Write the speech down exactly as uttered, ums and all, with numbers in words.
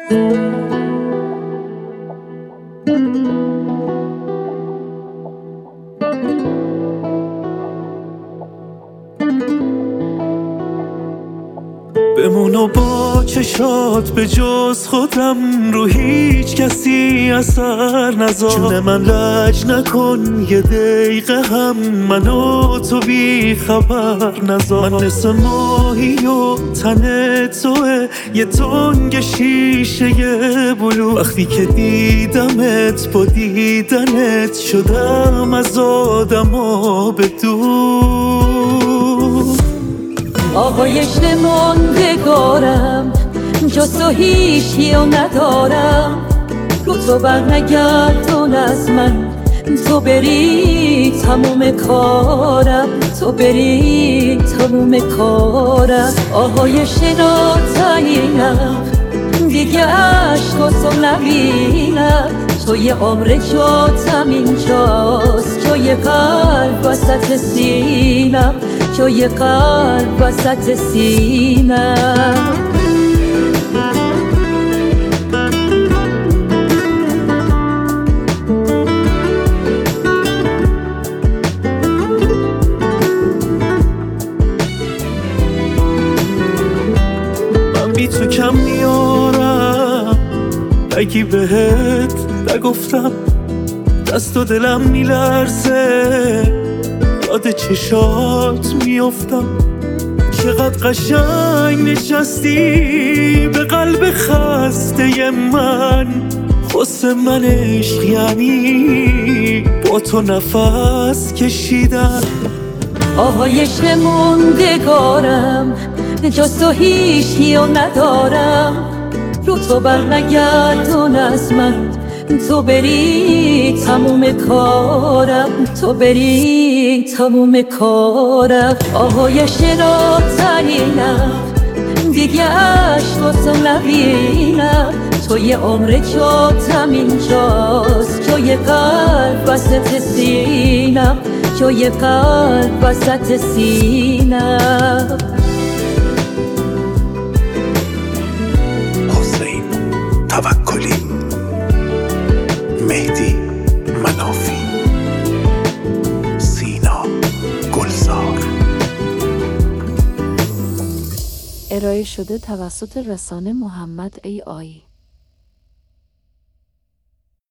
بمونو با چشات به جز خودم رو هیچ کسی اثر نذار. جون من لج نکن یه دقیقه هم منو تو بی خبر نذار. من مثل ماهی و تن توه یه تنگ شیشه بلو. وقتی که دیدمت با دیدنت شدم از آدما به دور. آقایش نماندگارم جز تو هیچی و ندارم. رو تو بر نگردان از من، تو بری تموم کارم، تو بری تموم کارم. آهای شناتینم دیگه عشق و تو نبینم. تو یه عمر جاتم اینجاست، جای قلب وسط سینم، جای قلب وسط سینم. من بی تو کم میارم، نگی بهت نگفتم. دست و دلم میلرزه یاد چشات میافتم. چقدر قشنگ نشستی به قلب خسته من. خسته من عشق یعنی با تو نفس کشیدن. آهایش نموندگارم جز تو هیچی و ندارم. رو تو بر نگردان از من، تو بری تموم کارم، تو بری تموم کارم. آهای شناتینم دیگه عشق و تو نبینم. تو یه عمر جاتم اینجاست، جای قلب وسط سینم، جای قلب وسط سینم. حسین توکلی، مهدی منافی، سینا گلزار. ارائه شده توسط رسانه محمد ای آی.